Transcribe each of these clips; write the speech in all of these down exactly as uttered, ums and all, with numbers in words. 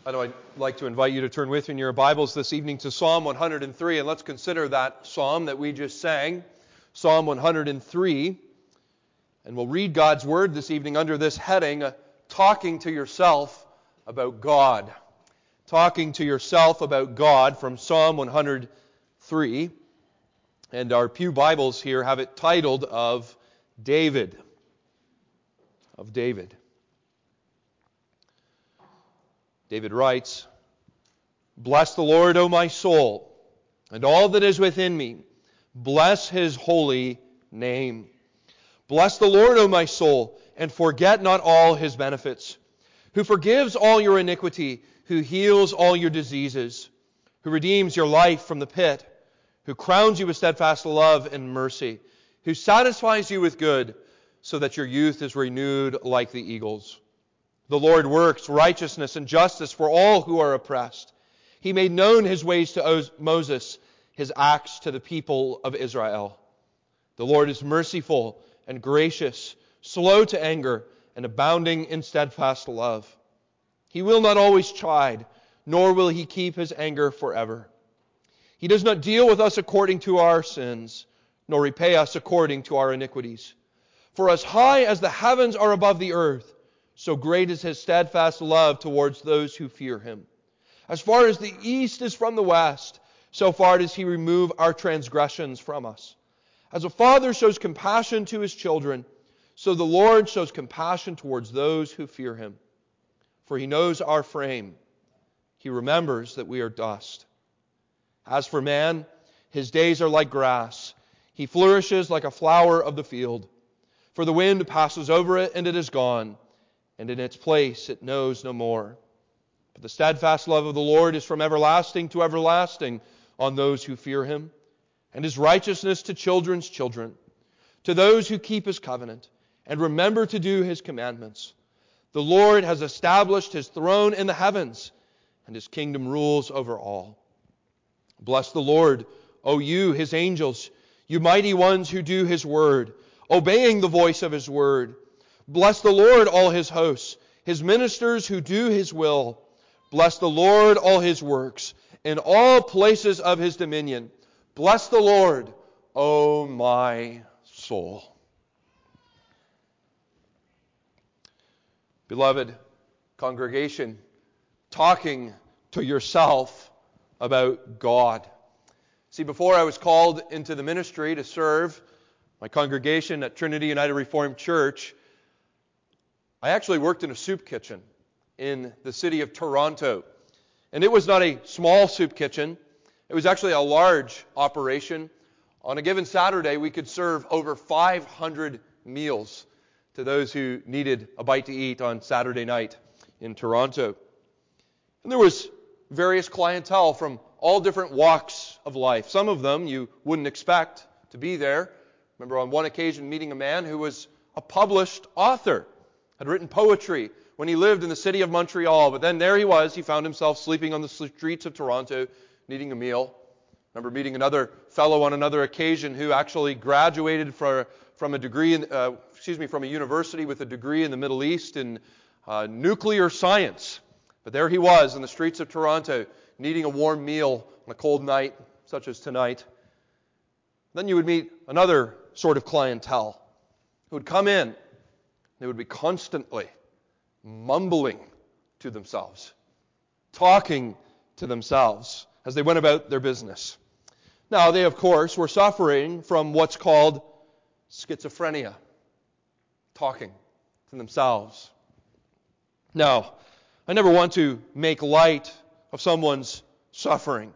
I'd like to invite you to turn with me in your Bibles this evening to Psalm one hundred three, and let's consider that psalm that we just sang, Psalm one hundred three. And we'll read God's Word this evening under this heading, uh, Talking to Yourself About God. Talking to Yourself About God from Psalm one hundred three. And our pew Bibles here have it titled of David. Of David. David writes, "Bless the Lord, O my soul, and all that is within me. Bless His holy name. Bless the Lord, O my soul, and forget not all His benefits, who forgives all your iniquity, who heals all your diseases, who redeems your life from the pit, who crowns you with steadfast love and mercy, who satisfies you with good, so that your youth is renewed like the eagles. The Lord works righteousness and justice for all who are oppressed. He made known His ways to Moses, His acts to the people of Israel. The Lord is merciful and gracious, slow to anger, and abounding in steadfast love. He will not always chide, nor will He keep His anger forever. He does not deal with us according to our sins, nor repay us according to our iniquities. For as high as the heavens are above the earth, so great is His steadfast love towards those who fear Him. As far as the east is from the west, so far does He remove our transgressions from us. As a father shows compassion to his children, so the Lord shows compassion towards those who fear Him. For He knows our frame. He remembers that we are dust. As for man, his days are like grass. He flourishes like a flower of the field. For the wind passes over it, and it is gone, and in its place it knows no more. But the steadfast love of the Lord is from everlasting to everlasting on those who fear Him, and His righteousness to children's children, to those who keep His covenant and remember to do His commandments. The Lord has established His throne in the heavens, and His kingdom rules over all. Bless the Lord, O you, His angels, you mighty ones who do His word, obeying the voice of His word. Bless the Lord, all His hosts, His ministers who do His will. Bless the Lord, all His works, in all places of His dominion. Bless the Lord, O my soul." Beloved congregation, talking to yourself about God. See, before I was called into the ministry to serve my congregation at Trinity United Reformed Church, I actually worked in a soup kitchen in the city of Toronto. And it was not a small soup kitchen. It was actually a large operation. On a given Saturday, we could serve over five hundred meals to those who needed a bite to eat on Saturday night in Toronto. And there was various clientele from all different walks of life. Some of them you wouldn't expect to be there. I remember on one occasion meeting a man who was a published author, had written poetry when he lived in the city of Montreal, but then there he was, he found himself sleeping on the streets of Toronto, needing a meal. I remember meeting another fellow on another occasion who actually graduated for, from a degree, in, uh, excuse me, from a university with a degree in the Middle East in uh, nuclear science. But there he was in the streets of Toronto, needing a warm meal on a cold night, such as tonight. Then you would meet another sort of clientele who would come in. They would be constantly mumbling to themselves, talking to themselves as they went about their business. Now, they, of course, were suffering from what's called schizophrenia, talking to themselves. Now, I never want to make light of someone's suffering,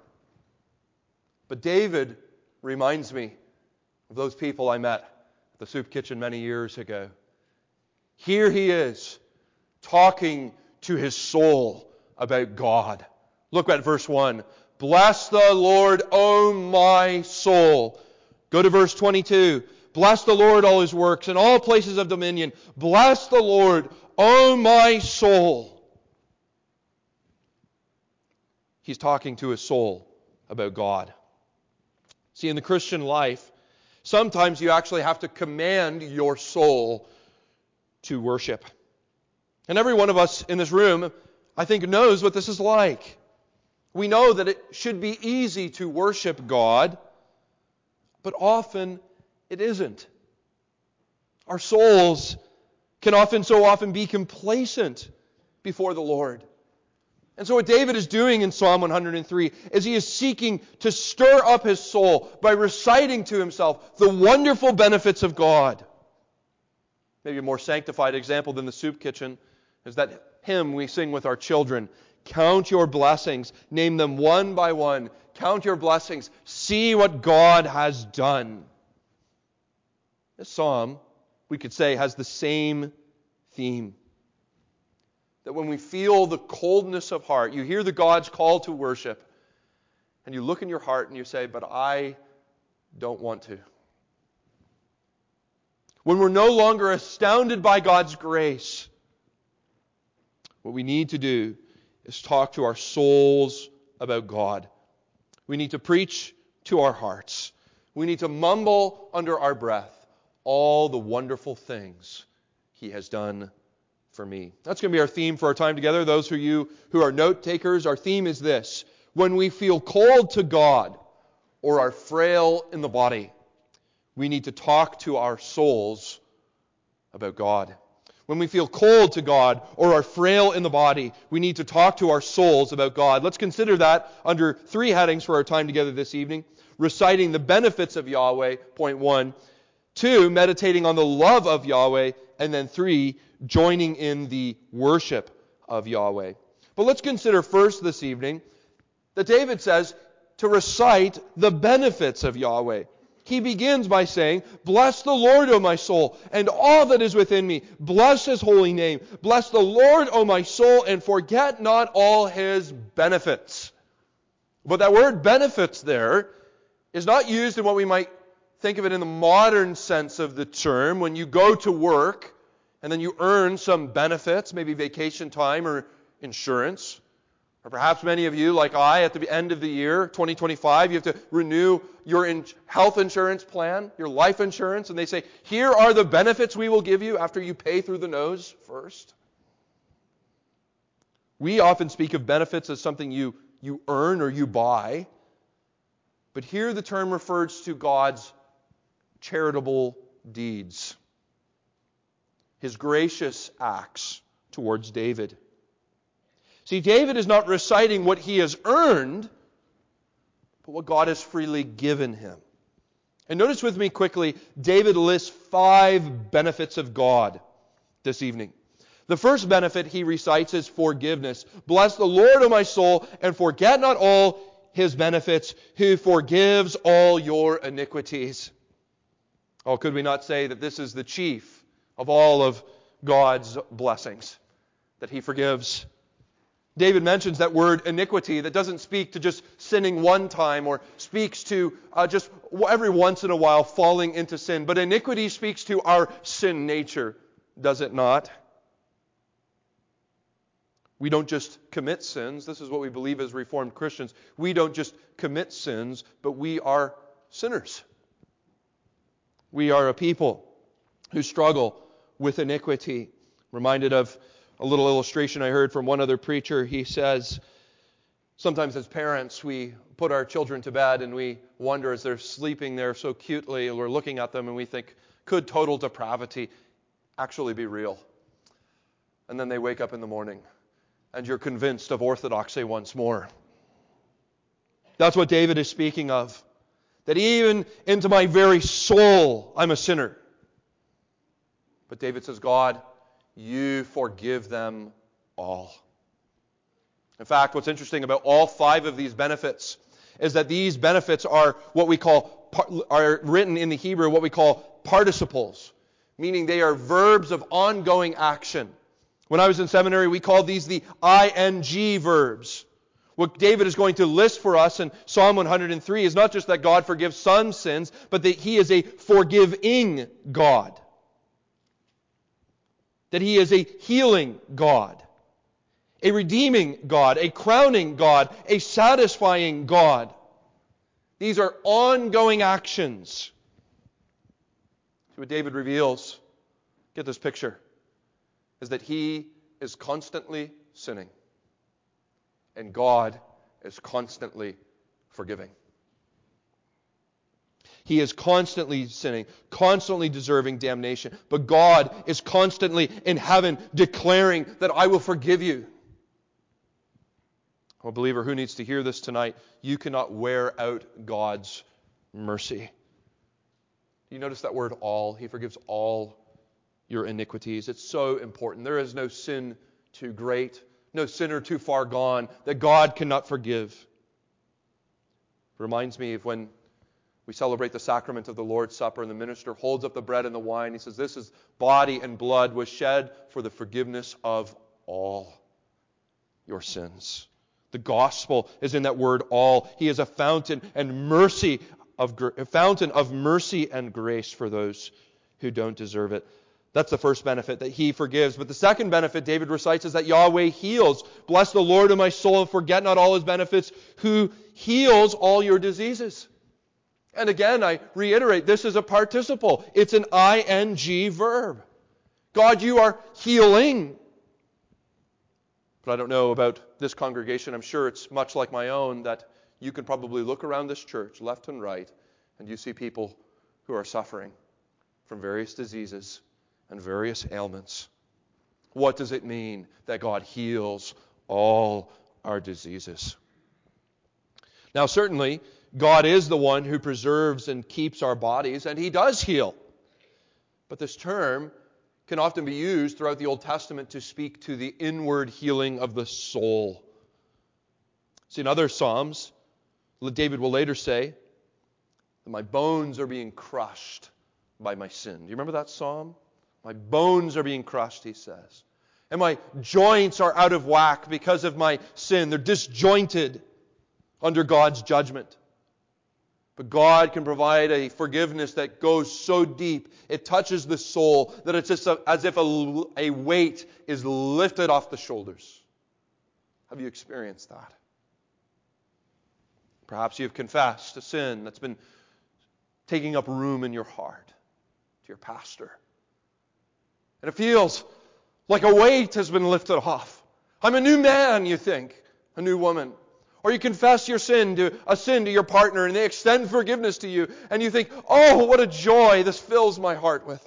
but David reminds me of those people I met at the soup kitchen many years ago. Here he is, talking to his soul about God. Look at verse one. Bless the Lord, O my soul. Go to verse twenty-two. Bless the Lord, all His works, in all places of dominion. Bless the Lord, O my soul. He's talking to his soul about God. See, in the Christian life, sometimes you actually have to command your soul to worship. And every one of us in this room I think, knows what this is like. We know that it should be easy to worship God, but often it isn't. Our souls can often, so often, be complacent before the Lord. And so what David is doing in Psalm one hundred three is he is seeking to stir up his soul by reciting to himself the wonderful benefits of God. Maybe a more sanctified example than the soup kitchen is that hymn we sing with our children. Count your blessings. Name them one by one. Count your blessings. See what God has done. This psalm, we could say, has the same theme. That when we feel the coldness of heart, you hear the God's call to worship, and you look in your heart and you say, but I don't want to. When we're no longer astounded by God's grace, what we need to do is talk to our souls about God. We need to preach to our hearts. We need to mumble under our breath all the wonderful things He has done for me. That's going to be our theme for our time together. Those of you who are note takers, our theme is this. When we feel cold to God or are frail in the body, we need to talk to our souls about God. When we feel cold to God or are frail in the body, we need to talk to our souls about God. Let's consider that under three headings for our time together this evening. Reciting the benefits of Yahweh, point one. Two, meditating on the love of Yahweh. And then three, joining in the worship of Yahweh. But let's consider first this evening that David says to recite the benefits of Yahweh. He begins by saying, bless the Lord, O my soul, and all that is within me. Bless His holy name. Bless the Lord, O my soul, and forget not all His benefits. But that word benefits there is not used in what we might think of it in the modern sense of the term. When you go to work and then you earn some benefits, maybe vacation time or insurance. Or perhaps many of you, like I, at the end of the year, twenty twenty-five, you have to renew your in- health insurance plan, your life insurance, and they say, here are the benefits we will give you after you pay through the nose first. We often speak of benefits as something you, you earn or you buy. But here the term refers to God's charitable deeds, His gracious acts towards David. See, David is not reciting what he has earned, but what God has freely given him. And notice with me quickly, David lists five benefits of God this evening. The first benefit he recites is forgiveness. Bless the Lord, O my soul, and forget not all His benefits, who forgives all your iniquities. Oh, could we not say that this is the chief of all of God's blessings, that He forgives? David mentions that word iniquity that doesn't speak to just sinning one time or speaks to uh, just every once in a while falling into sin. But iniquity speaks to our sin nature, does it not? We don't just commit sins. This is what we believe as Reformed Christians. We don't just commit sins, but we are sinners. We are a people who struggle with iniquity. Reminded of a little illustration I heard from one other preacher. He says, sometimes as parents, we put our children to bed and we wonder as they're sleeping there so cutely, and we're looking at them and we think, could total depravity actually be real? And then they wake up in the morning and you're convinced of orthodoxy once more. That's what David is speaking of. That even into my very soul, I'm a sinner. But David says, God, you forgive them all. In fact, what's interesting about all five of these benefits is that these benefits are what we call, are written in the Hebrew, what we call participles, meaning they are verbs of ongoing action. When I was in seminary, we called these the I N G verbs. What David is going to list for us in Psalm one hundred three is not just that God forgives some sins, but that He is a forgiving God. That He is a healing God, a redeeming God, a crowning God, a satisfying God. These are ongoing actions. See what David reveals, get this picture, is that he is constantly sinning. and God is constantly forgiving. He is constantly sinning, constantly deserving damnation. But God is constantly in heaven declaring that I will forgive you. Oh, believer, who needs to hear this tonight? You cannot wear out God's mercy. You notice that word all? He forgives all your iniquities. It's so important. There is no sin too great, no sinner too far gone that God cannot forgive. It reminds me of when we celebrate the sacrament of the Lord's Supper and the minister holds up the bread and the wine. He says, this is body and blood was shed for the forgiveness of all your sins. The gospel is in that word all. He is a fountain and mercy of a fountain of mercy and grace for those who don't deserve it. That's the first benefit, that He forgives. But the second benefit David recites is that Yahweh heals. Bless the Lord, O my soul, and forget not all His benefits, who heals all your diseases. And again, I reiterate, this is a participle. It's an ing verb. God, you are healing. But I don't know about this congregation. I'm sure it's much like my own, that you can probably look around this church, left and right, and you see people who are suffering from various diseases and various ailments. What does it mean that God heals all our diseases? Now, certainly, God is the one who preserves and keeps our bodies, and He does heal. But this term can often be used throughout the Old Testament to speak to the inward healing of the soul. See, in other Psalms, David will later say that my bones are being crushed by my sin. Do you remember that psalm? My bones are being crushed, he says. And my joints are out of whack because of my sin. They're disjointed under God's judgment. But God can provide a forgiveness that goes so deep, it touches the soul, that it's just a, as if a, a weight is lifted off the shoulders. Have you experienced that? Perhaps you've confessed a sin that's been taking up room in your heart to your pastor. And it feels like a weight has been lifted off. I'm a new man, you think, a new woman. Or you confess your sin to a sin to your partner and they extend forgiveness to you and you think, oh, what a joy this fills my heart with.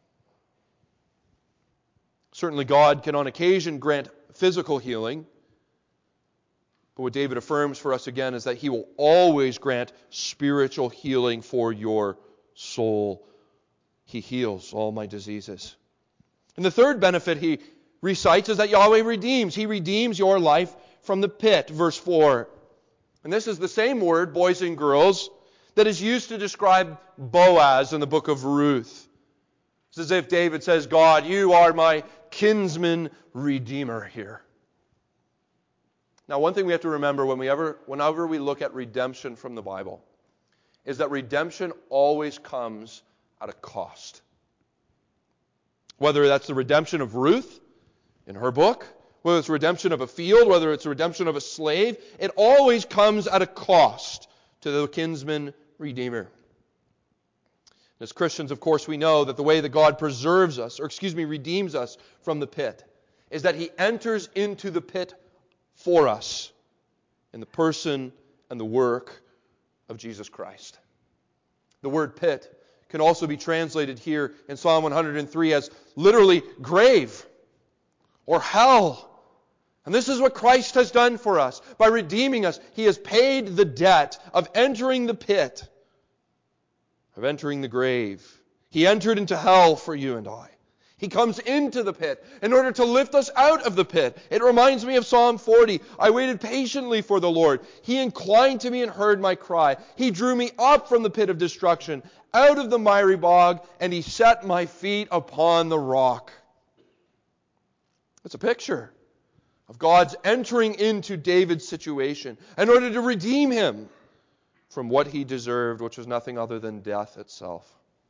Certainly God can on occasion grant physical healing. But what David affirms for us again is that He will always grant spiritual healing for your soul. He heals all my diseases. And the third benefit he recites is that Yahweh redeems. He redeems your life from the pit, verse four. And this is the same word, boys and girls, that is used to describe Boaz in the book of Ruth. It's as if David says, God, you are my kinsman redeemer here. Now, one thing we have to remember when we ever, whenever we look at redemption from the Bible is that redemption always comes at a cost. Whether that's the redemption of Ruth in her book, whether it's redemption of a field, whether it's redemption of a slave, it always comes at a cost to the kinsman redeemer. As Christians, of course, we know that the way that God preserves us, or excuse me, redeems us from the pit, is that He enters into the pit for us in the person and the work of Jesus Christ. The word pit can also be translated here in Psalm one hundred three as literally grave or hell. And this is what Christ has done for us. By redeeming us, He has paid the debt of entering the pit, of entering the grave. He entered into hell for you and I. He comes into the pit in order to lift us out of the pit. It reminds me of Psalm forty. I waited patiently for the Lord. He inclined to me and heard my cry. He drew me up from the pit of destruction, out of the miry bog, and He set my feet upon the rock. It's a picture of God's entering into David's situation in order to redeem him from what he deserved, which was nothing other than death itself.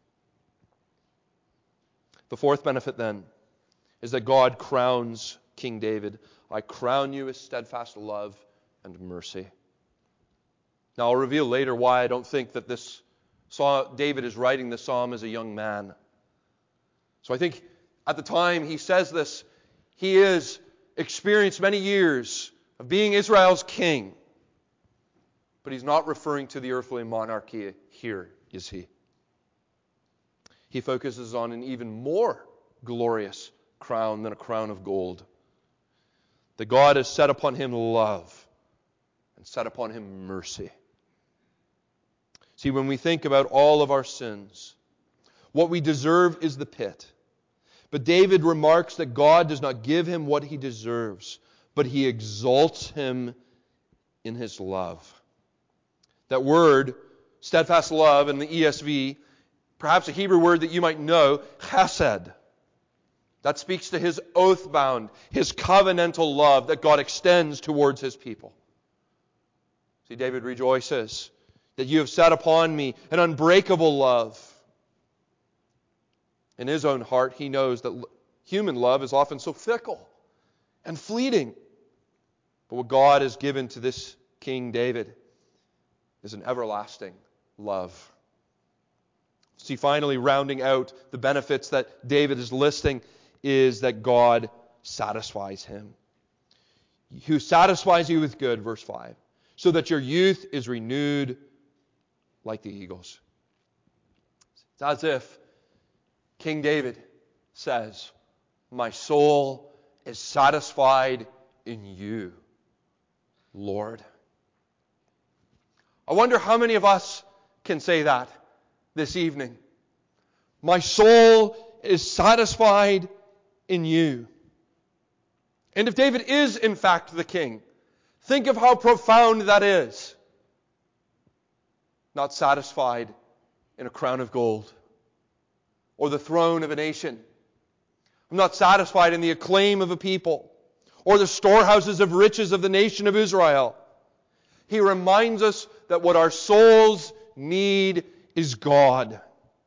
The fourth benefit, then, is that God crowns King David. I crown you with steadfast love and mercy. Now, I'll reveal later why I don't think that this David is writing this psalm as a young man. So I think at the time he says this, he is experienced many years of being Israel's king. But he's not referring to the earthly monarchy here, is he? He focuses on an even more glorious crown than a crown of gold. That God has set upon him love and set upon him mercy. See, when we think about all of our sins, what we deserve is the pit. But David remarks that God does not give him what he deserves, but he exalts him in his love. That word, steadfast love in the E S V, perhaps a Hebrew word that you might know, chesed. That speaks to his oath-bound, his covenantal love that God extends towards his people. See, David rejoices that you have set upon me an unbreakable love. In his own heart, he knows that human love is often so fickle and fleeting. But what God has given to this King David is an everlasting love. See, finally, rounding out the benefits that David is listing is that God satisfies him. Who satisfies you with good, verse five, so that your youth is renewed like the eagles. It's as if King David says, my soul is satisfied in you, Lord. I wonder how many of us can say that this evening. My soul is satisfied in you. And if David is in fact the king, think of how profound that is. Not satisfied in a crown of gold or the throne of a nation. I'm not satisfied in the acclaim of a people or the storehouses of riches of the nation of Israel. He reminds us that what our souls need is God.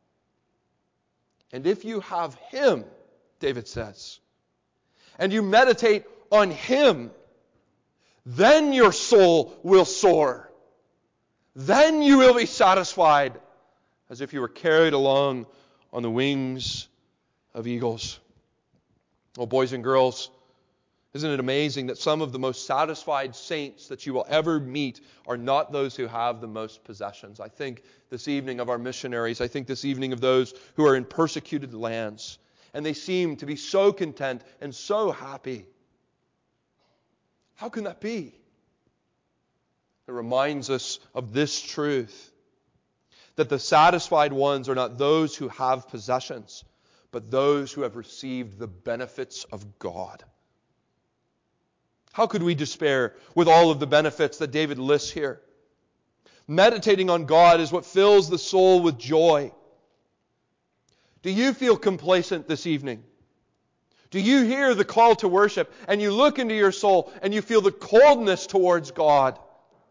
And if you have Him, David says, and you meditate on Him, then your soul will soar. Then you will be satisfied as if you were carried along on the wings of eagles. Oh, boys and girls, isn't it amazing that some of the most satisfied saints that you will ever meet are not those who have the most possessions? I think this evening of our missionaries. I think this evening of those who are in persecuted lands. And they seem to be so content and so happy. How can that be? It reminds us of this truth. That the satisfied ones are not those who have possessions, but those who have received the benefits of God. How could we despair with all of the benefits that David lists here? Meditating on God is what fills the soul with joy. Do you feel complacent this evening? Do you hear the call to worship and you look into your soul and you feel the coldness towards God?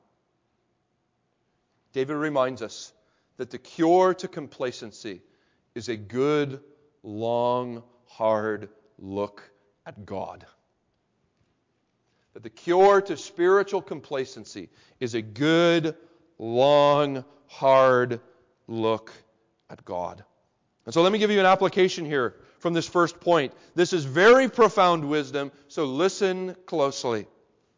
David reminds us that the cure to complacency is a good, long, hard look at God. That the cure to spiritual complacency is a good, long, hard look at God. And so let me give you an application here from this first point. This is very profound wisdom, so listen closely.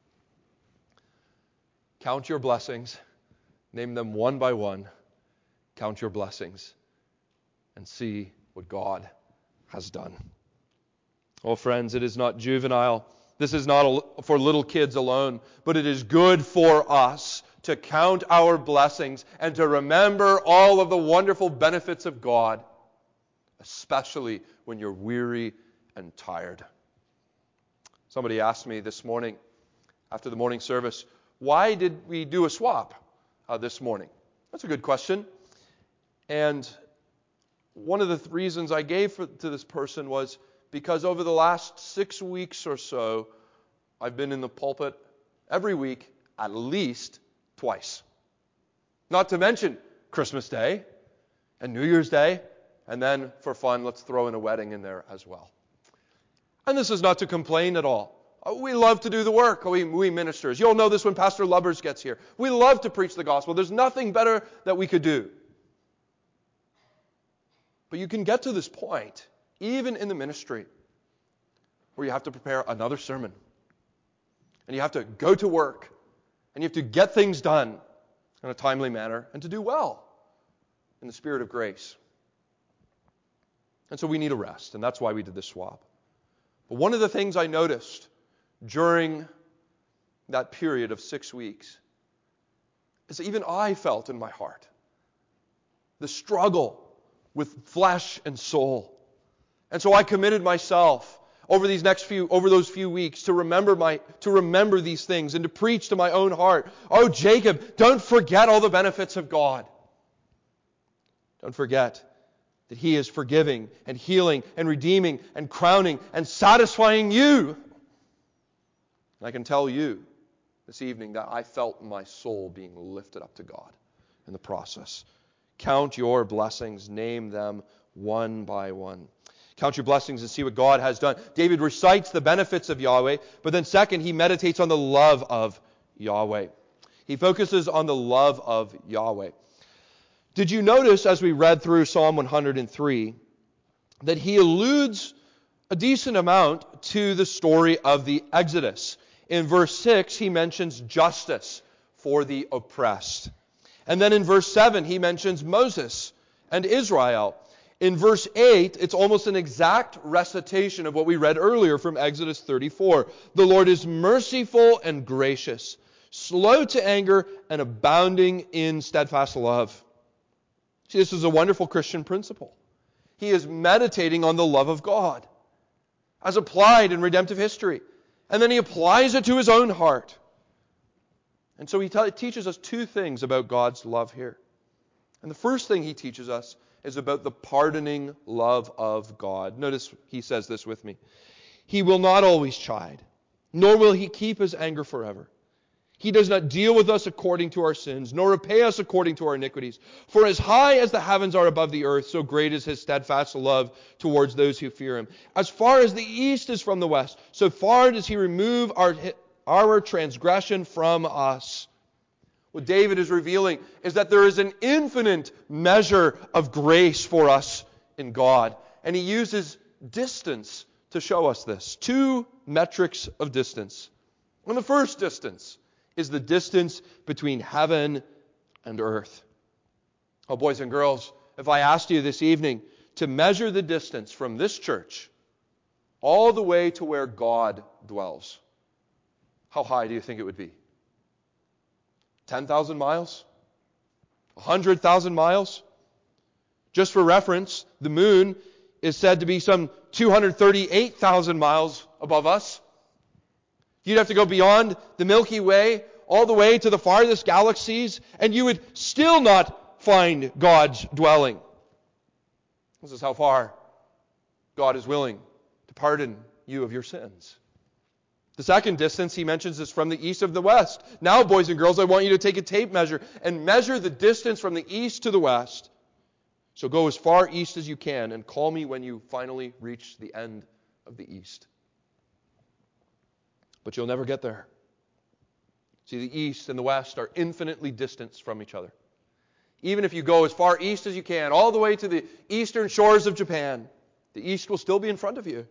Count your blessings. Name them one by one. Count your blessings and see what God has done. Oh, friends, it is not juvenile. This is not for little kids alone, but it is good for us to count our blessings and to remember all of the wonderful benefits of God, especially when you're weary and tired. Somebody asked me this morning, after the morning service, why did we do a swap uh, this morning? That's a good question. And one of the th- reasons I gave for, to this person was because over the last six weeks or so, I've been in the pulpit every week at least twice. Not to mention Christmas Day and New Year's Day, and then for fun, let's throw in a wedding in there as well. And this is not to complain at all. We love to do the work, we, we ministers. You'll know this when Pastor Lubbers gets here. We love to preach the gospel. There's nothing better that we could do. But you can get to this point, even in the ministry, where you have to prepare another sermon. And you have to go to work. And you have to get things done in a timely manner and to do well in the spirit of grace. And so we need a rest, and that's why we did this swap. But one of the things I noticed during that period of six weeks is that even I felt in my heart the struggle with flesh and soul. And so I committed myself over these next few, over those few weeks to remember my, to remember these things and to preach to my own heart. Oh, Jacob, don't forget all the benefits of God. Don't forget that He is forgiving and healing and redeeming and crowning and satisfying you. And I can tell you this evening that I felt my soul being lifted up to God in the process. Count your blessings, name them one by one. Count your blessings and see what God has done. David recites the benefits of Yahweh, but then second, he meditates on the love of Yahweh. He focuses on the love of Yahweh. Did you notice as we read through Psalm one hundred three that he alludes a decent amount to the story of the Exodus? In verse six, he mentions justice for the oppressed. And then in verse seven, he mentions Moses and Israel. In verse eight, it's almost an exact recitation of what we read earlier from Exodus thirty-four. The Lord is merciful and gracious, slow to anger, and abounding in steadfast love. See, this is a wonderful Christian principle. He is meditating on the love of God as applied in redemptive history. And then he applies it to his own heart. And so he t- teaches us two things about God's love here. And the first thing he teaches us is about the pardoning love of God. Notice he says this with me. He will not always chide, nor will he keep his anger forever. He does not deal with us according to our sins, nor repay us according to our iniquities. For as high as the heavens are above the earth, so great is his steadfast love towards those who fear him. As far as the east is from the west, so far does he remove our, our transgression from us. What David is revealing is that there is an infinite measure of grace for us in God. And he uses distance to show us this. Two metrics of distance. And the first distance is the distance between heaven and earth. Oh, boys and girls, if I asked you this evening to measure the distance from this church all the way to where God dwells, how high do you think it would be? ten thousand miles? one hundred thousand miles? Just for reference, the moon is said to be some two hundred thirty-eight thousand miles above us. You'd have to go beyond the Milky Way, all the way to the farthest galaxies, and you would still not find God's dwelling. This is how far God is willing to pardon you of your sins. The second distance he mentions is from the east of the west. Now, boys and girls, I want you to take a tape measure and measure the distance from the east to the west. So go as far east as you can and call me when you finally reach the end of the east. But you'll never get there. See, the east and the west are infinitely distant from each other. Even if you go as far east as you can, all the way to the eastern shores of Japan, the east will still be in front of you.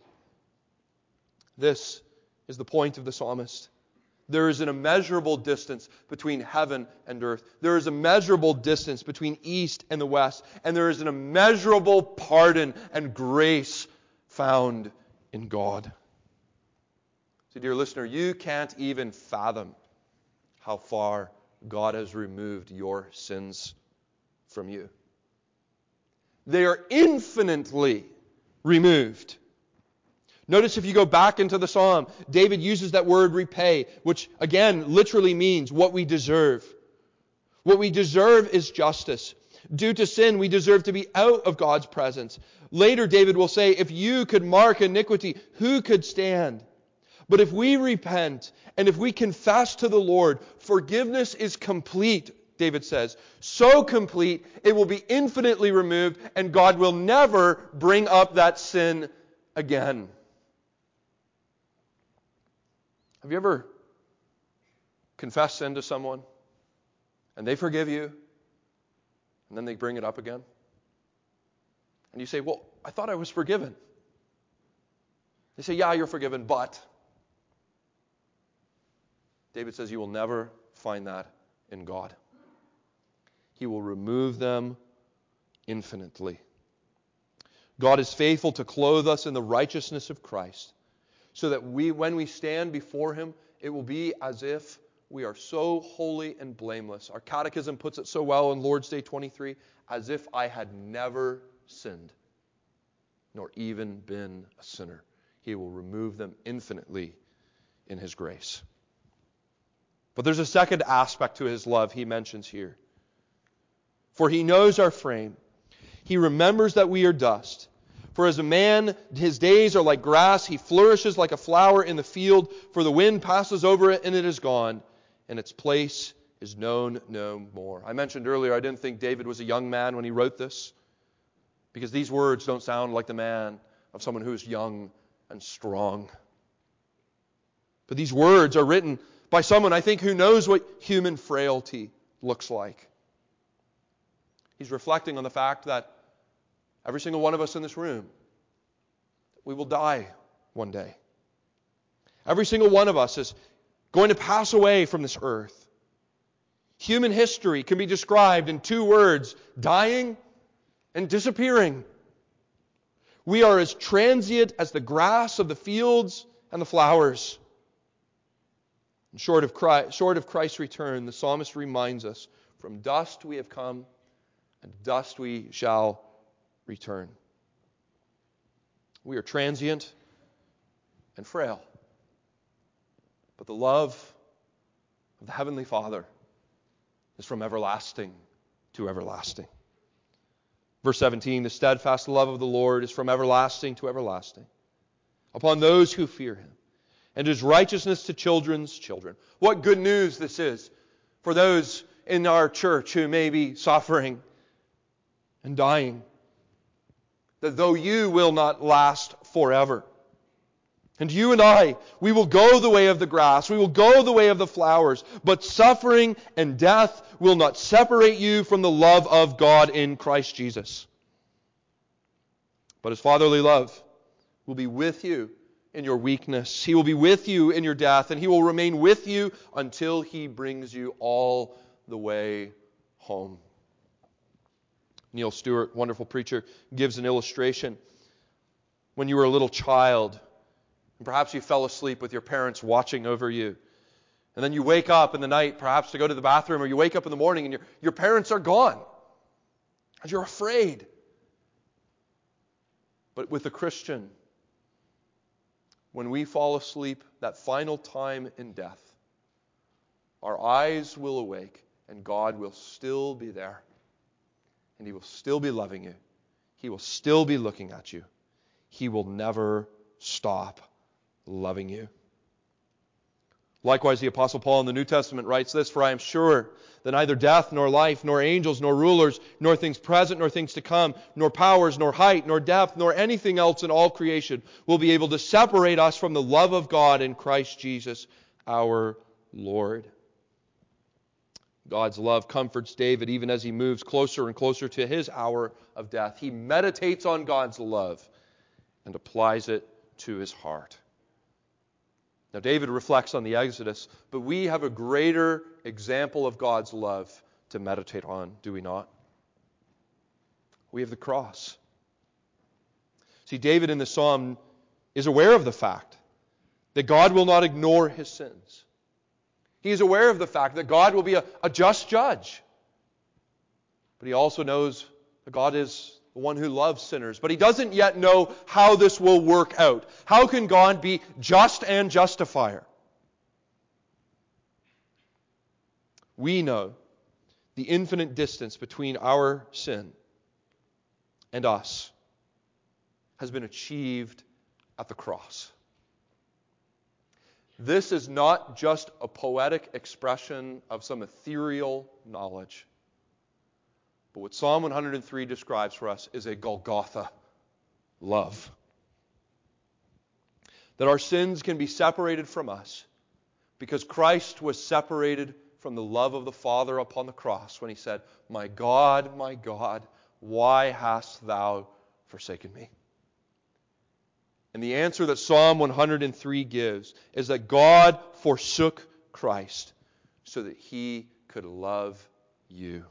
This is the point of the psalmist. There is an immeasurable distance between heaven and earth. There is a measurable distance between east and the west. And there is an immeasurable pardon and grace found in God. So, dear listener, you can't even fathom how far God has removed your sins from you. They are infinitely removed. Notice if you go back into the psalm, David uses that word repay, which again literally means what we deserve. What we deserve is justice. Due to sin, we deserve to be out of God's presence. Later, David will say, if you could mark iniquity, who could stand? But if we repent and if we confess to the Lord, forgiveness is complete, David says. So complete, it will be infinitely removed, and God will never bring up that sin again. Have you ever confessed sin to someone and they forgive you and then they bring it up again? And you say, well, I thought I was forgiven. They say, yeah, you're forgiven, but... David says you will never find that in God. He will remove them infinitely. God is faithful to clothe us in the righteousness of Christ, so that we, when we stand before Him, it will be as if we are so holy and blameless. Our catechism puts it so well in Lord's Day twenty-three, as if I had never sinned, nor even been a sinner. He will remove them infinitely in His grace. But there's a second aspect to His love He mentions here. For He knows our frame. He remembers that we are dust. For as a man, his days are like grass. He flourishes like a flower in the field. For the wind passes over it and it is gone, and its place is known no more. I mentioned earlier I didn't think David was a young man when he wrote this, because these words don't sound like the man of someone who is young and strong. But these words are written by someone, I think, who knows what human frailty looks like. He's reflecting on the fact that every single one of us in this room, we will die one day. Every single one of us is going to pass away from this earth. Human history can be described in two words: dying and disappearing. We are as transient as the grass of the fields and the flowers. And short of Christ, short of Christ's return, the psalmist reminds us, from dust we have come, and dust we shall return. We are transient and frail. But the love of the Heavenly Father is from everlasting to everlasting. Verse seventeen, the steadfast love of the Lord is from everlasting to everlasting, upon those who fear Him, and His righteousness to children's children. What good news this is for those in our church who may be suffering and dying, that though you will not last forever, and you and I, we will go the way of the grass, we will go the way of the flowers, but suffering and death will not separate you from the love of God in Christ Jesus. But His fatherly love will be with you in your weakness. He will be with you in your death, and He will remain with you until He brings you all the way home. Neil Stewart, wonderful preacher, gives an illustration. When you were a little child, and perhaps you fell asleep with your parents watching over you, and then you wake up in the night, perhaps to go to the bathroom, or you wake up in the morning and your, your parents are gone, and you're afraid. But with a Christian, when we fall asleep that final time in death, our eyes will awake, and God will still be there. And He will still be loving you. He will still be looking at you. He will never stop loving you. Likewise, the Apostle Paul in the New Testament writes this, for I am sure that neither death, nor life, nor angels, nor rulers, nor things present, nor things to come, nor powers, nor height, nor depth, nor anything else in all creation will be able to separate us from the love of God in Christ Jesus our Lord. God's love comforts David even as he moves closer and closer to his hour of death. He meditates on God's love and applies it to his heart. Now, David reflects on the Exodus, but we have a greater example of God's love to meditate on, do we not? We have the cross. See, David in the psalm is aware of the fact that God will not ignore his sins. He is aware of the fact that God will be a, a just judge. But he also knows that God is the one who loves sinners. But he doesn't yet know how this will work out. How can God be just and justifier? We know the infinite distance between our sin and us has been achieved at the cross. This is not just a poetic expression of some ethereal knowledge. But what Psalm one hundred three describes for us is a Golgotha love. That our sins can be separated from us because Christ was separated from the love of the Father upon the cross when He said, "My God, my God, why hast thou forsaken me?" And the answer that Psalm one hundred three gives is that God forsook Christ so that He could love you.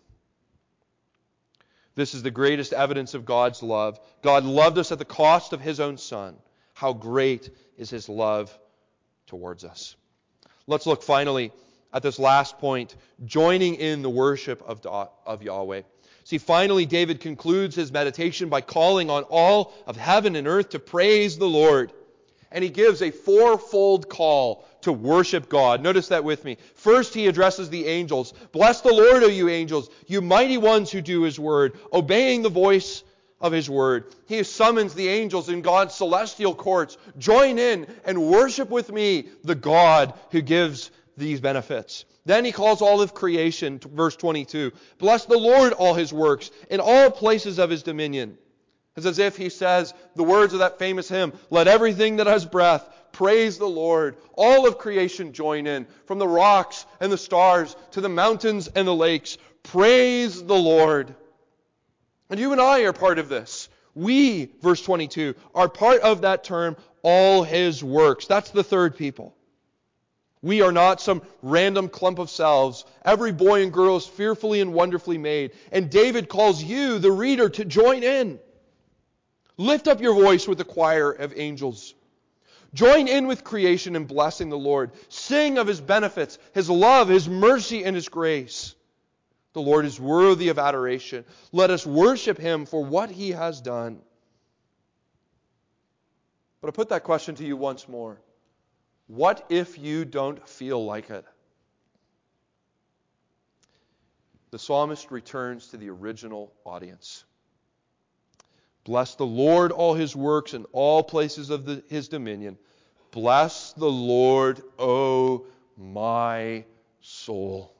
This is the greatest evidence of God's love. God loved us at the cost of His own Son. How great is His love towards us. Let's look finally at this last point, joining in the worship of, of Yahweh. See, finally, David concludes his meditation by calling on all of heaven and earth to praise the Lord. And he gives a fourfold call to worship God. Notice that with me. First, he addresses the angels. Bless the Lord, O you angels, you mighty ones who do His word, obeying the voice of His word. He summons the angels in God's celestial courts. Join in and worship with me the God who gives these benefits. Then he calls all of creation, verse twenty-two. Bless the Lord, all His works, in all places of His dominion. It's as if he says the words of that famous hymn, let everything that has breath praise the Lord. All of creation join in, from the rocks and the stars to the mountains and the lakes. Praise the Lord. And you and I are part of this. We, verse twenty-two, are part of that term, all His works. That's the third people. We are not some random clump of selves. Every boy and girl is fearfully and wonderfully made. And David calls you, the reader, to join in. Lift up your voice with the choir of angels. Join in with creation in blessing the Lord. Sing of His benefits, His love, His mercy, and His grace. The Lord is worthy of adoration. Let us worship Him for what He has done. But I put that question to you once more. What if you don't feel like it? The psalmist returns to the original audience. Bless the Lord, all His works, in all places of the, His dominion. Bless the Lord, O my soul.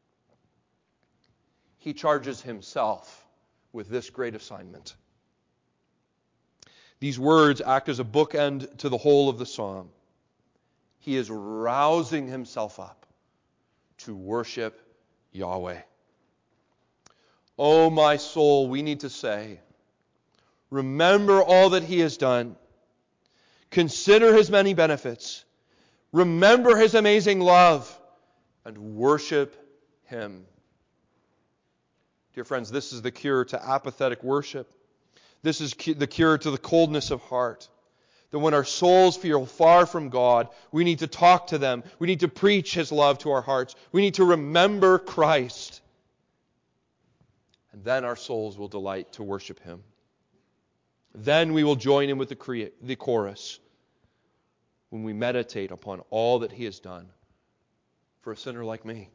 He charges himself with this great assignment. These words act as a bookend to the whole of the psalm. He is rousing himself up to worship Yahweh. Oh, my soul, we need to say, remember all that He has done. Consider His many benefits. Remember His amazing love and worship Him. Dear friends, this is the cure to apathetic worship. This is the cure to the coldness of heart. That when our souls feel far from God, we need to talk to them. We need to preach His love to our hearts. We need to remember Christ. And then our souls will delight to worship Him. Then we will join in with the, cre- the chorus when we meditate upon all that He has done for a sinner like me.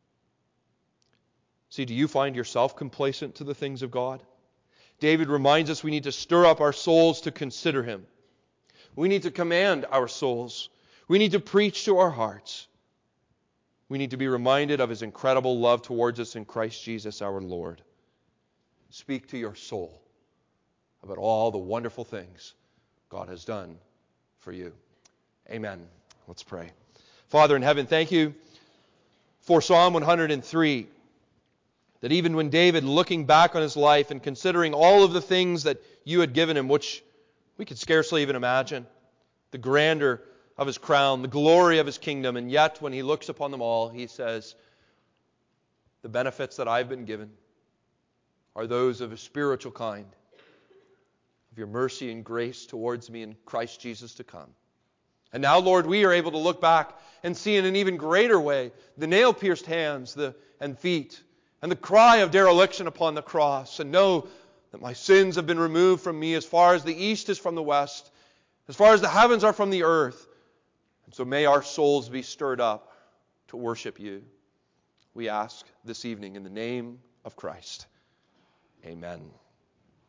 See, do you find yourself complacent to the things of God? David reminds us we need to stir up our souls to consider Him. We need to command our souls. We need to preach to our hearts. We need to be reminded of His incredible love towards us in Christ Jesus our Lord. Speak to your soul about all the wonderful things God has done for you. Amen. Let's pray. Father in heaven, thank You for Psalm one hundred three. That even when David, looking back on his life and considering all of the things that You had given him, which we could scarcely even imagine, the grandeur of his crown, the glory of his kingdom, and yet when he looks upon them all, he says, the benefits that I've been given are those of a spiritual kind, of Your mercy and grace towards me in Christ Jesus to come. And now, Lord, we are able to look back and see in an even greater way the nail-pierced hands the, and feet, and the cry of dereliction upon the cross, and know that my sins have been removed from me as far as the east is from the west, as far as the heavens are from the earth. And so may our souls be stirred up to worship You. We ask this evening in the name of Christ. Amen.